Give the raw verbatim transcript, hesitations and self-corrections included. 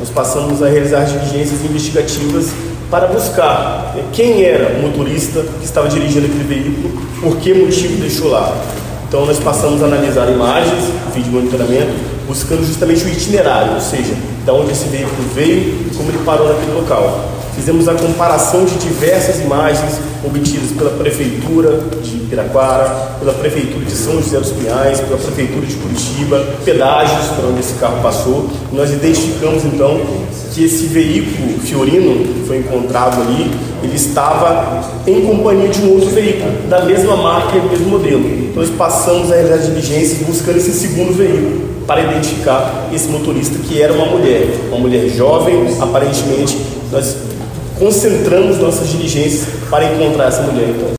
nós passamos a realizar diligências investigativas para buscar quem era o motorista que estava dirigindo aquele veículo, por que motivo deixou lá. Então nós passamos a analisar imagens, vídeo monitoramento, buscando justamente o itinerário, ou seja, de onde esse veículo veio e como ele parou naquele local. Fizemos a comparação de diversas imagens obtidas pela Prefeitura de Piraquara, pela Prefeitura de São José dos Pinhais, pela Prefeitura de Curitiba, pedágios por onde esse carro passou. Nós identificamos então que esse veículo Fiorino que foi encontrado ali, ele estava em companhia de um outro veículo, da mesma marca e do mesmo modelo. Então nós passamos a realizar diligências buscando esse segundo veículo para identificar esse motorista, que era uma mulher, uma mulher jovem, aparentemente. Nós concentramos nossas diligências para encontrar essa mulher, então.